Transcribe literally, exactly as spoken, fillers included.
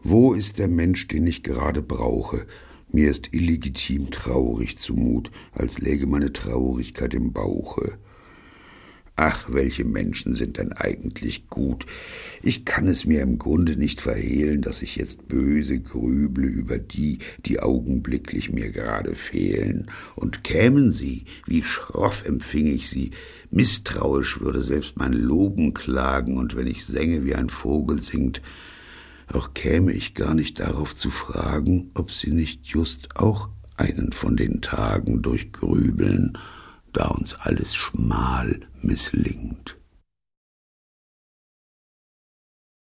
Wo ist der Mensch, den ich gerade brauche? Mir ist illegitim traurig zumut, als läge meine Traurigkeit im Bauche. Ach, welche Menschen sind denn eigentlich gut? Ich kann es mir im Grunde nicht verhehlen, dass ich jetzt böse grüble über die, die augenblicklich mir gerade fehlen. Und kämen sie, wie schroff empfing ich sie, misstrauisch würde selbst mein Loben klagen, und wenn ich sänge, wie ein Vogel singt, auch käme ich gar nicht darauf zu fragen, ob sie nicht just auch einen von den Tagen durchgrübeln, da uns alles schmal misslingt.